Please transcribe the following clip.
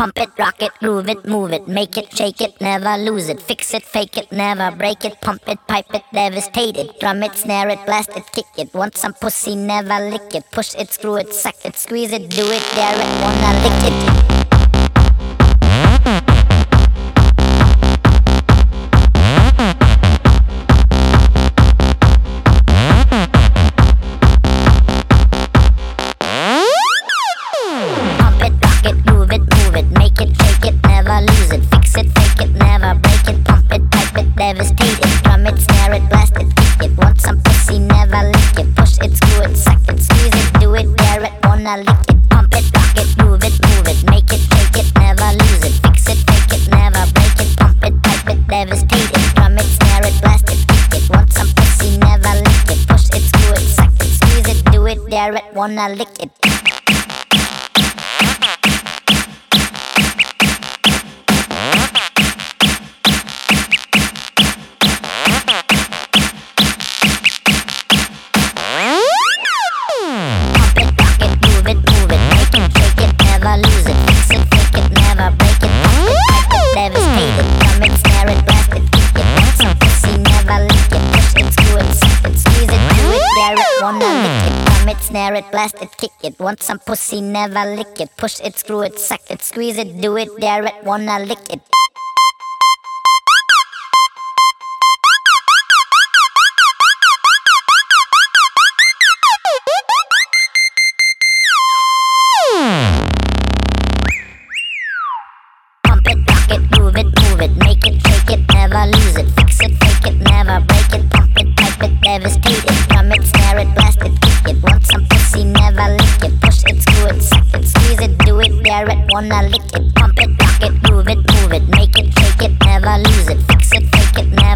Pump it, rock it, groove it, move it, make it, shake it, never lose it. Fix it, fake it, never break it. Pump it, pipe it, devastate it. Drum it, snare it, blast it, kick it. Want some pussy, never lick it. Push it, screw it, suck it, squeeze it, do it, dare it, wanna lick it. Devastate it, drum it, snare it, blast it, kick it. Want some pussy, never lick it. Push it, screw it, suck it, squeeze it, do it, dare it, wanna lick it. Pump it, rock it, move it, make it, shake it, never lose it. Fix it, fake it, never break it. Pump it, pipe it, devastate it. Drum it, snare it, blast it, kick it. Want some pussy, never lick it. Push it, screw it, suck it, squeeze it, do it, dare it, wanna lick it. Snare it, blast it, kick it. Want some pussy, never lick it. Push it, screw it, suck it, squeeze it, do it, dare it, wanna lick it. Pump it, rock it, move it, make it, shake it, never lose it. Fix it, fake it, never break it. Pump it, pipe it, devastate it. Drum it, snare it, blast it, kick it. Want some pussy, never lick it. Push it, screw it, suck it, squeeze it, do it, dare it, wanna lick it. Pump it, rock it, move it, make it, shake it, never lose it. Fix it, fake it, never